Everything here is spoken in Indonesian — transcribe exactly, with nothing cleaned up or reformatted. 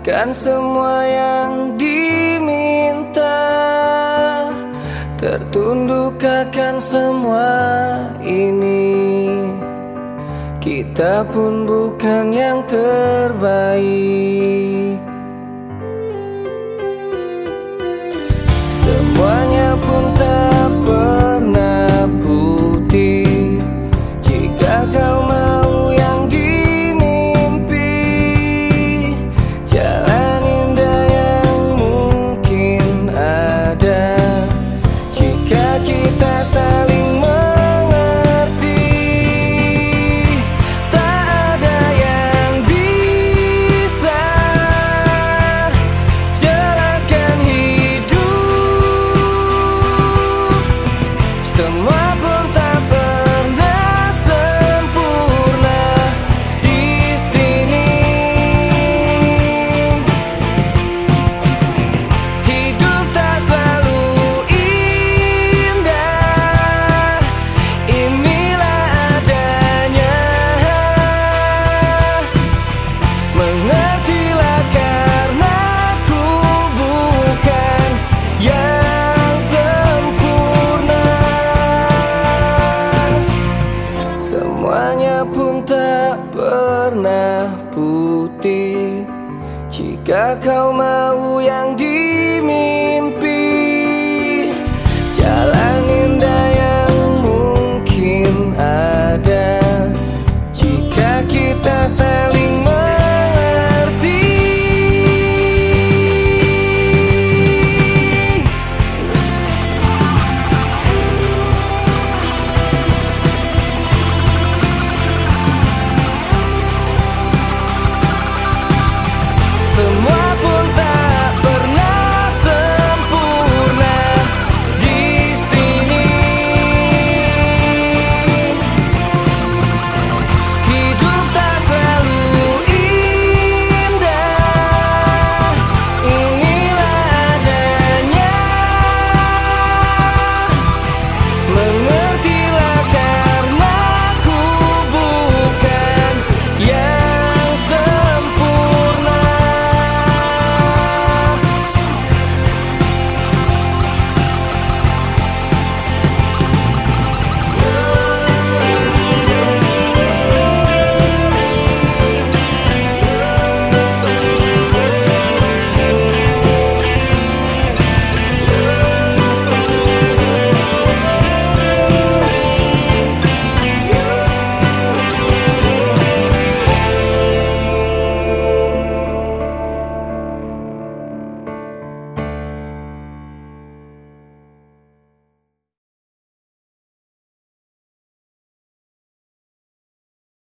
Akan semua yang diminta, tertunduk akan semua ini. Kita pun bukan yang terbaik. Semuanya pun tak pernah putih. Jika kau mau yang dimimpi, jalan indah yang mungkin ada jika kita saling mengerti. Tak ada yang bisa jelaskan hidup. Semua pun tak pernah sempurna di sini. Hidup tak selalu indah, inilah adanya. Mengertilah karena ku bukan yang sempurna. Semuanya pun tak pernah putih. Jika kau mau yang